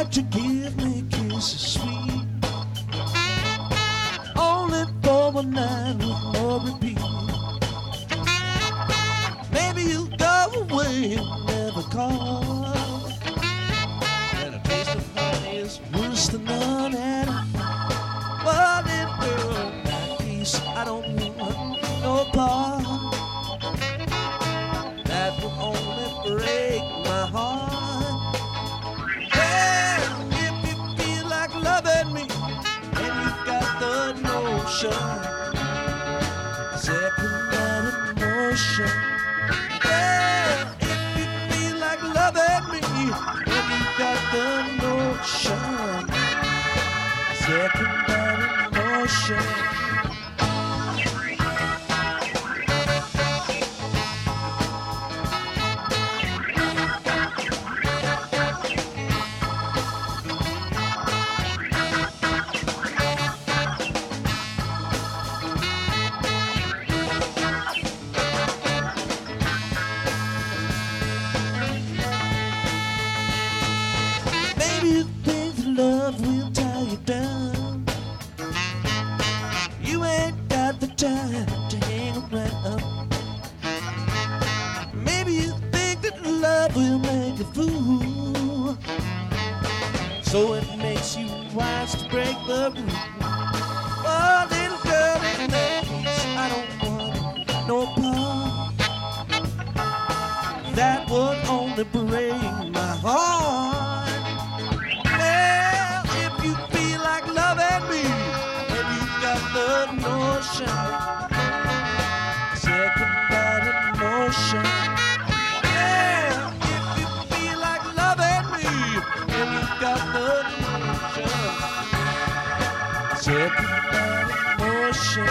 won't you give me kisses sweet? Only for one night with no repeat. Maybe you'll go away and never call. And a taste of honey is worse than none. And well, little girl, my peace, I don't want no part. That will only break my heart. Well, if you feel like loving me and you've got the notion, second-hand emotion. Well, if you feel like loving me and you've got the notion, second-hand emotion. Maybe you think that love will tie you down. You ain't got the time to hang around. Maybe you think that love will make a fool, so it makes you wise to break the rule. Oh, little girl, in that case, I don't want no part. That would only break my heart. Well, if you feel like loving me and you've got the notion, second-hand emotion. Well, if you feel like loving me and you've got the notion, second-hand emotion.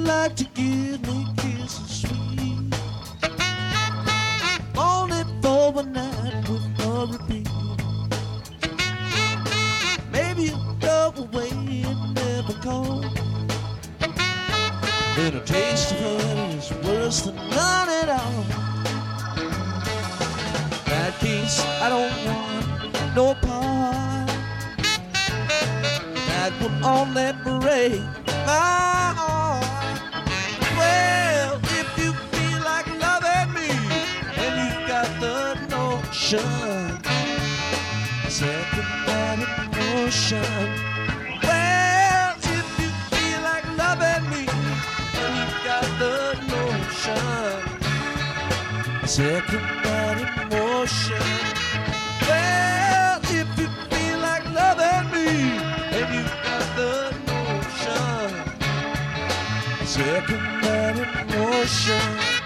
like to give me kisses sweet, only for one night with no repeat. Maybe you go away and never call, then a taste of honey is worse than none at all. In that case, I don't want no part. That will only break my heart. Well, if you feel like loving me and you've got the notion, second-hand emotion. Well, if you feel like loving me and you've got the notion, second-hand emotion. Well, if you feel like loving me and you've got the notion, second-hand emotion.